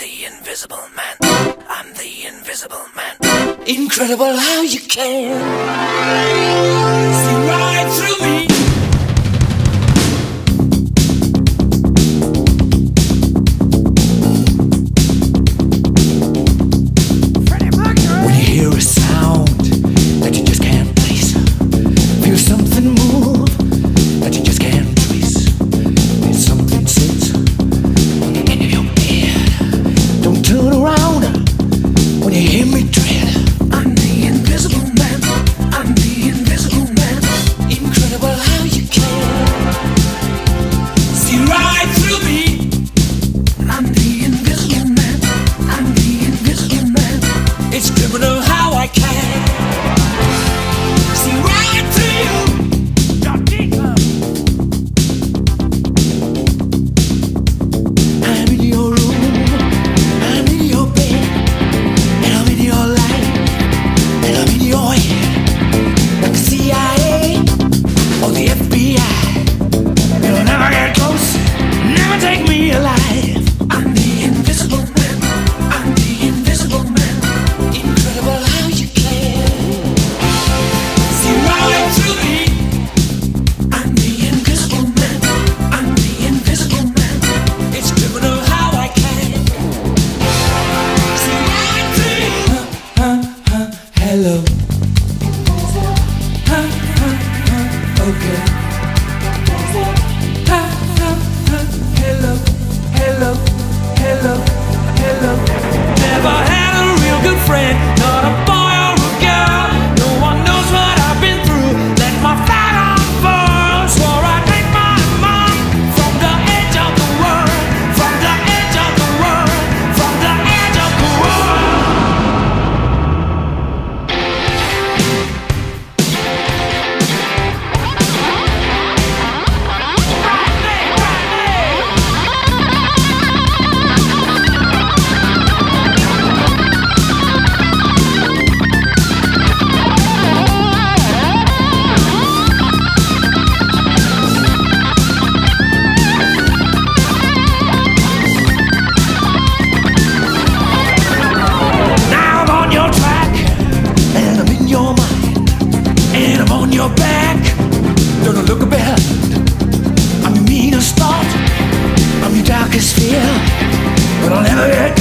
the invisible man. I'm the invisible man. Incredible how you can see right through me. When you hear a sound that you just can't place, feel something move that you just can't trace, feel something sit on the end of your bed. Don't turn around when you hear me tread. I'm the invisible man. I'm the invisible man. Incredible how you can see right through me. I'm the invisible man. I'm the invisible man. It's criminal how I can see right through you. I'm in your room, I'm in your bed, and I'm in your life, and I'm in your head. Like the CIA or the FBI, you'll never get close, never take me alive. I'm the invisible man. I'm the invisible man. Incredible how you can see right through me. I'm the invisible man. I'm the invisible man. It's criminal how I can see right through you. Hello. Okay. Hello, hello, hello, hello. Never had a real good friend, not a boy or a girl. No one knows what I've been through. Let my flag unfurl. Swore I'd make my mark from the edge of the world, from the edge of the world, from the edge of the world. Now I'm on your track, and I'm in your mind, and I'm on your back. Don't look behind. I'm your meanest thought, I'm your darkest fear, but I'll never get